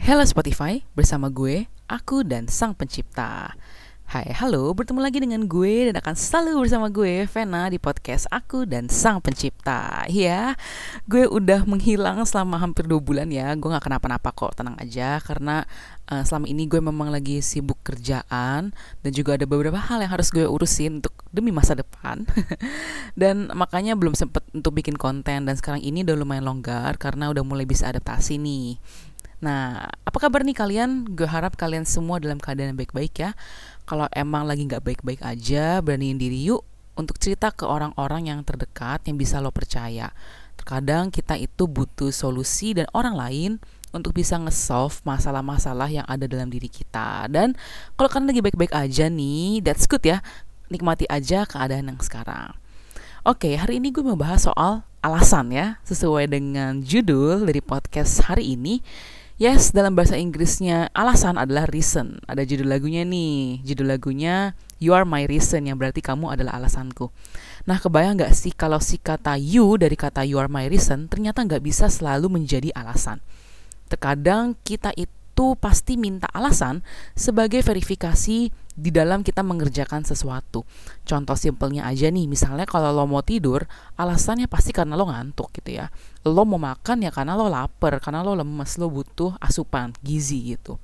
Hello Spotify, bersama gue, aku dan Sang Pencipta. Hai, halo, bertemu lagi dengan gue dan akan selalu bersama gue, Vena, di podcast Aku dan Sang Pencipta. Ya, gue udah menghilang selama hampir 2 bulan ya. Gue gak kenapa-napa kok, tenang aja. Karena selama ini gue memang lagi sibuk kerjaan dan juga ada beberapa hal yang harus gue urusin untuk demi masa depan. Dan makanya belum sempet untuk bikin konten. Dan sekarang ini udah lumayan longgar karena udah mulai bisa adaptasi nih. Nah, apa kabar nih kalian? Gue harap kalian semua dalam keadaan yang baik-baik ya. Kalau emang lagi gak baik-baik aja, beraniin diri yuk untuk cerita ke orang-orang yang terdekat yang bisa lo percaya. Terkadang kita itu butuh solusi dan orang lain untuk bisa nge-solve masalah-masalah yang ada dalam diri kita. Dan kalau kalian lagi baik-baik aja nih, that's good ya. Nikmati aja keadaan yang sekarang. Oke, hari ini gue mau bahas soal alasan ya, sesuai dengan judul dari podcast hari ini. Yes, dalam bahasa Inggrisnya alasan adalah reason. Ada judul lagunya nih. Judul lagunya You Are My Reason, yang berarti kamu adalah alasanku. Nah, kebayang gak sih kalau si kata you dari kata You Are My Reason ternyata gak bisa selalu menjadi alasan. Terkadang kita itu pasti minta alasan sebagai verifikasi di dalam kita mengerjakan sesuatu. Contoh simpelnya aja nih, misalnya kalau lo mau tidur, alasannya pasti karena lo ngantuk gitu ya. Lo mau makan ya karena lo lapar, karena lo lemes, lo butuh asupan gizi gitu.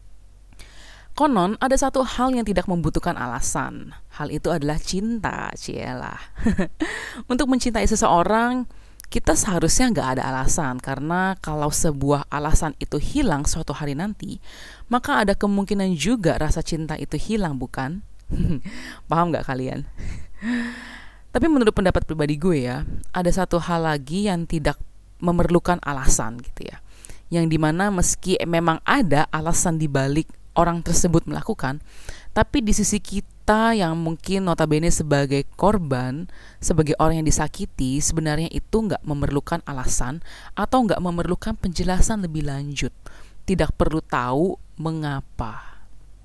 Konon ada satu hal yang tidak membutuhkan alasan. Hal itu adalah cinta, cielah. Untuk mencintai seseorang, kita seharusnya nggak ada alasan, karena kalau sebuah alasan itu hilang suatu hari nanti, maka ada kemungkinan juga rasa cinta itu hilang, bukan? Paham nggak kalian? Tapi menurut pendapat pribadi gue ya, ada satu hal lagi yang tidak memerlukan alasan gitu ya. Yang dimana meski memang ada alasan dibalik orang tersebut melakukan, tapi di sisi kita yang mungkin notabene sebagai korban, sebagai orang yang disakiti, sebenarnya itu nggak memerlukan alasan atau nggak memerlukan penjelasan lebih lanjut. Tidak perlu tahu mengapa.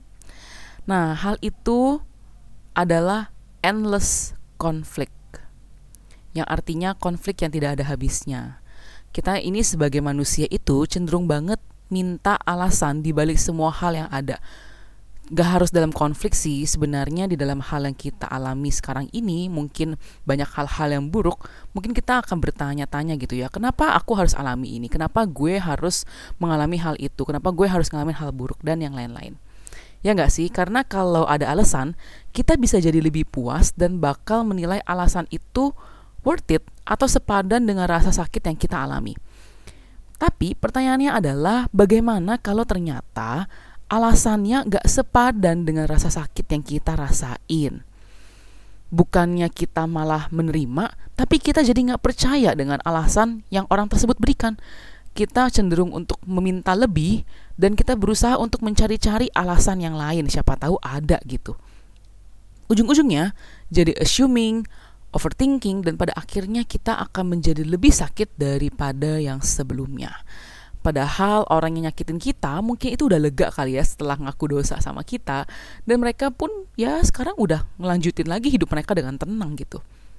Nah, hal itu adalah endless conflict, yang artinya konflik yang tidak ada habisnya. Kita ini sebagai manusia itu cenderung banget minta alasan di balik semua hal yang ada. Gak harus dalam konflik sih, sebenarnya di dalam hal yang kita alami sekarang ini, mungkin banyak hal-hal yang buruk, mungkin kita akan bertanya-tanya gitu ya, kenapa aku harus alami ini, kenapa gue harus mengalami hal itu, kenapa gue harus mengalami hal buruk, dan yang lain-lain. Ya gak sih? Karena kalau ada alasan, kita bisa jadi lebih puas dan bakal menilai alasan itu worth it atau sepadan dengan rasa sakit yang kita alami. Tapi pertanyaannya adalah, bagaimana kalau ternyata alasannya gak sepadan dengan rasa sakit yang kita rasain? Bukannya kita malah menerima, tapi kita jadi gak percaya dengan alasan yang orang tersebut berikan. Kita cenderung untuk meminta lebih, dan kita berusaha untuk mencari-cari alasan yang lain, siapa tahu ada gitu. Ujung-ujungnya jadi assuming, overthinking, dan pada akhirnya kita akan menjadi lebih sakit daripada yang sebelumnya. Padahal orang yang nyakitin kita mungkin itu udah lega kali ya setelah ngaku dosa sama kita, dan mereka pun ya sekarang udah ngelanjutin lagi hidup mereka dengan tenang gitu.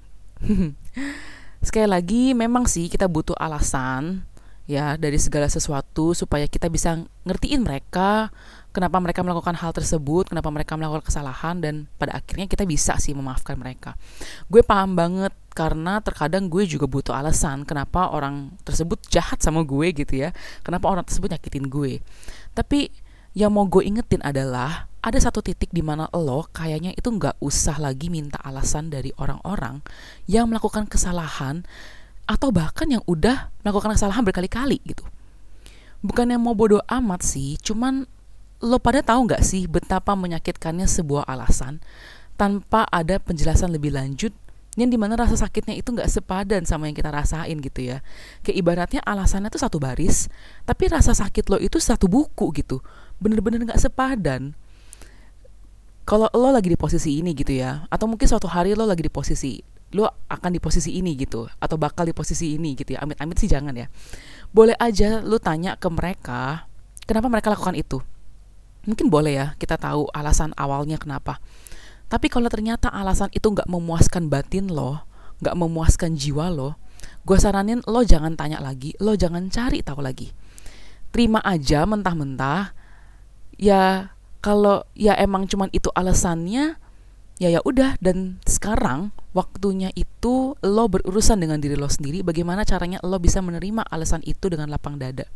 Sekali lagi, memang sih kita butuh alasan ya dari segala sesuatu supaya kita bisa ngertiin mereka kenapa mereka melakukan hal tersebut, kenapa mereka melakukan kesalahan, dan pada akhirnya kita bisa sih memaafkan mereka. Gue paham banget karena terkadang gue juga butuh alasan kenapa orang tersebut jahat sama gue gitu ya, kenapa orang tersebut nyakitin gue. Tapi yang mau gue ingetin adalah ada satu titik di mana lo kayaknya itu nggak usah lagi minta alasan dari orang-orang yang melakukan kesalahan atau bahkan yang udah melakukan kesalahan berkali-kali gitu. Bukan yang mau bodoh amat sih, cuman lo pada tahu nggak sih betapa menyakitkannya sebuah alasan tanpa ada penjelasan lebih lanjut, yang dimana rasa sakitnya itu nggak sepadan sama yang kita rasain gitu ya. Kayak ibaratnya alasannya tuh satu baris, tapi rasa sakit lo itu satu buku gitu. Bener-bener nggak sepadan. Kalau lo lagi di posisi ini gitu ya, atau mungkin suatu hari lo lagi di posisi, lo akan di posisi ini gitu, atau bakal di posisi ini gitu ya. Amit-amit sih jangan ya. Boleh aja lo tanya ke mereka kenapa mereka lakukan itu. Mungkin boleh ya kita tahu alasan awalnya kenapa. Tapi kalau ternyata alasan itu gak memuaskan batin lo, gak memuaskan jiwa lo, gue saranin lo jangan tanya lagi, lo jangan cari tahu lagi. terima aja mentah-mentah. Ya kalau ya emang cuman itu alasannya, ya udah. Dan sekarang waktunya itu lo berurusan dengan diri lo sendiri, bagaimana caranya lo bisa menerima alasan itu dengan lapang dada.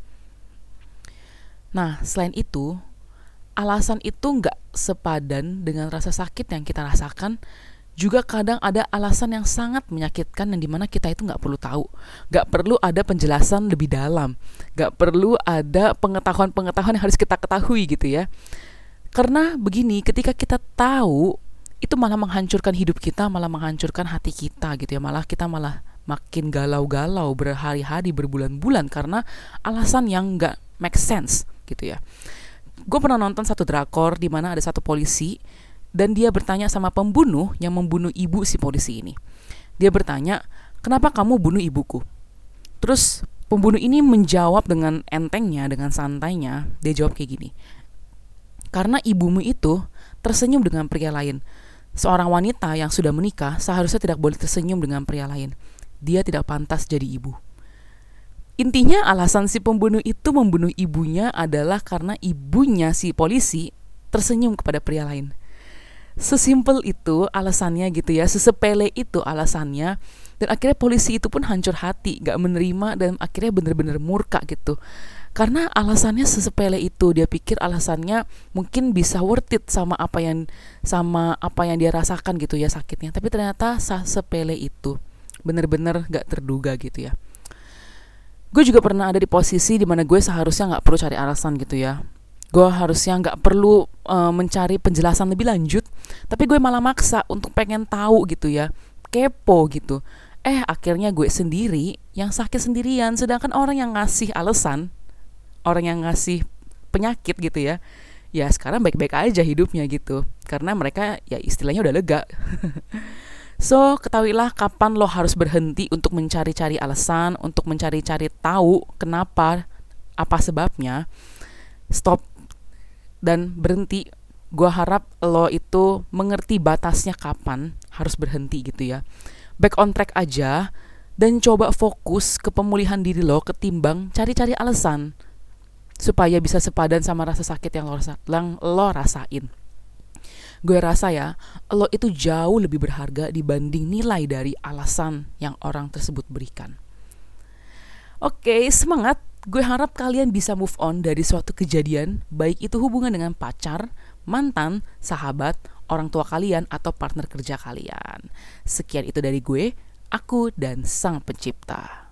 Nah, selain itu, alasan itu nggak sepadan dengan rasa sakit yang kita rasakan. Juga kadang ada alasan yang sangat menyakitkan yang dimana kita itu nggak perlu tahu, nggak perlu ada penjelasan lebih dalam, nggak perlu ada pengetahuan-pengetahuan yang harus kita ketahui gitu ya. Karena begini, ketika kita tahu, itu malah menghancurkan hidup kita, malah menghancurkan hati kita gitu ya. Kita malah makin galau-galau berhari-hari, berbulan-bulan karena alasan yang nggak make sense gitu ya. Gue pernah nonton satu drakor di mana ada satu polisi dan dia bertanya sama pembunuh yang membunuh ibu si polisi ini. Dia bertanya, kenapa kamu bunuh ibuku? Terus pembunuh ini menjawab dengan entengnya, dengan santainya. Dia jawab kayak gini, karena ibumu itu tersenyum dengan pria lain. Seorang wanita yang sudah menikah seharusnya tidak boleh tersenyum dengan pria lain. Dia tidak pantas jadi ibu. Intinya alasan si pembunuh itu membunuh ibunya adalah karena ibunya si polisi tersenyum kepada pria lain. Sesimpel itu alasannya gitu ya, sesepele itu alasannya. Dan akhirnya polisi itu pun hancur hati, gak menerima, dan akhirnya bener-bener murka gitu. Karena alasannya sesepele itu, dia pikir alasannya mungkin bisa worth it sama apa yang dia rasakan gitu ya sakitnya. Tapi ternyata sesepele itu, bener-bener gak terduga gitu ya. Gue juga pernah ada di posisi dimana gue seharusnya gak perlu cari alasan gitu ya. Gue harusnya gak perlu mencari penjelasan lebih lanjut, tapi gue malah maksa untuk pengen tahu gitu ya, kepo gitu. Akhirnya gue sendiri yang sakit sendirian, sedangkan orang yang ngasih alasan, orang yang ngasih penyakit gitu ya, ya sekarang baik-baik aja hidupnya gitu, karena mereka ya istilahnya udah lega. So, ketahuilah kapan lo harus berhenti untuk mencari-cari alasan, untuk mencari-cari tahu kenapa, apa sebabnya. Stop dan berhenti. Gua harap lo itu mengerti batasnya kapan harus berhenti gitu ya. Back on track aja dan coba fokus ke pemulihan diri lo ketimbang cari-cari alasan supaya bisa sepadan sama rasa sakit yang lo rasain. Gue rasa ya, lo itu jauh lebih berharga dibanding nilai dari alasan yang orang tersebut berikan. Oke, semangat. Gue harap kalian bisa move on dari suatu kejadian, baik itu hubungan dengan pacar, mantan, sahabat, orang tua kalian, atau partner kerja kalian. Sekian itu dari gue, aku dan Sang Pencipta.